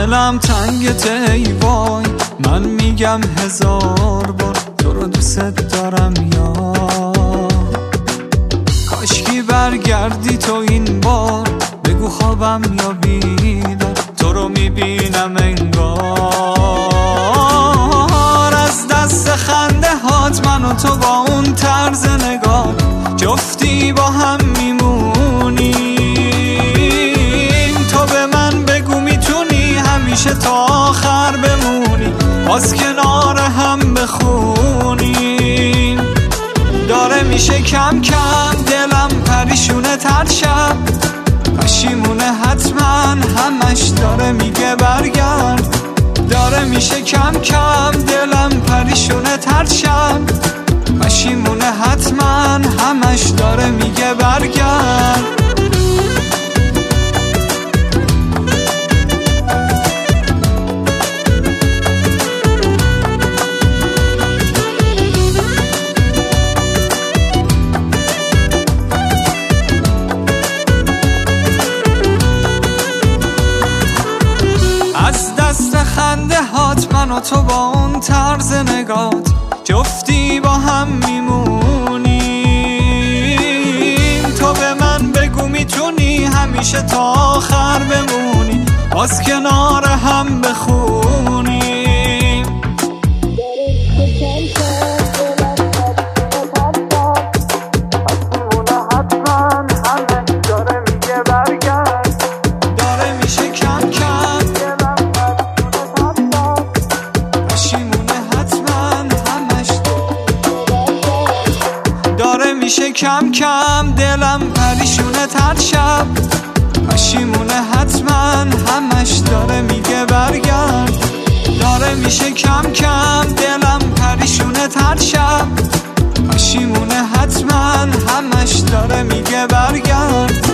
دلم تنگت ای وای، من میگم 1000 بار تو رو دوست دارم یا کاشکی برگردی تو این بار، بگو خوابم یا بیدار تو رو میبینم انگار. از دست خنده هات من و تو با اون طرز نگاه جفتی با هم میمونیم. تو به من بگو میتونی همیشه تا آخر بمونی، باز کنار هم بخونیم. داره میشه کم کم دلم پریشونه تر شب، پشیمونه حتما همش داره میگه برگرد. داره میشه کم کم دلم پریشونه تر شب، پشیمونه حتما همش داره میگه برگرد. از دست خنده هات من و تو با اون طرز نگات جفتی با هم میمونیم. تو به من بگو میتونی همیشه تا آخر بمونی، باز کنار هم بخونیم. داره میشه کم کم پشیمونه حتما همش داره میشه کم کم دلم پریشونه تر شب، پشیمونه حتما همش داره میگه برگرد. داره میشه کم کم دلم پریشونه تر شب، پشیمونه حتما همش داره میگه برگرد.